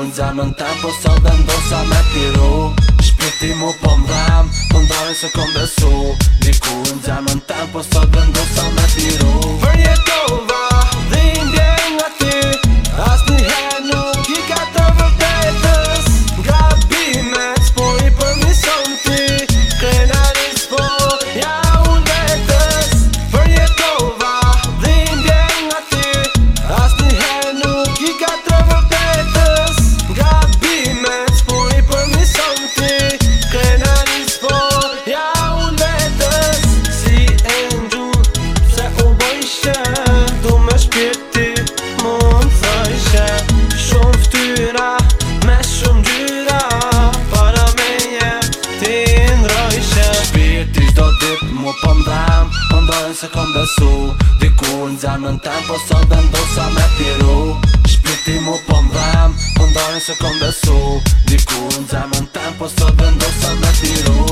Diku në zemën tem po sot vendosa me tiru Shpirti mu po mdhem, po ndojnë se kom besu Diku në zemën tem po sot vendosa me tiru Përjetova dhimbje nga ty Asnjëherë nuk I ka të vërtetës Gabimet s'po I përmison ty Krenaris po ja unë vetës Përjetova dhimbje nga ty Asnjëherë nuk I ka të vërtetës Gabimet s'po I përmison ty Krenaris po ja unë vetës Si e ngjur pse u bëjshe Du me shpirti mund thojshe Shumë ftyra me shumë gjyra Para meje ti ndrojshe Shpirti çdo dit mu po mdhem, po ndojnë se kom besu Diku në zemën tem po sot vendosa me tiru Shpirti mu po mdhem, po ndojnë se kom besu Diku në zemën tem po sot vendosa me tiru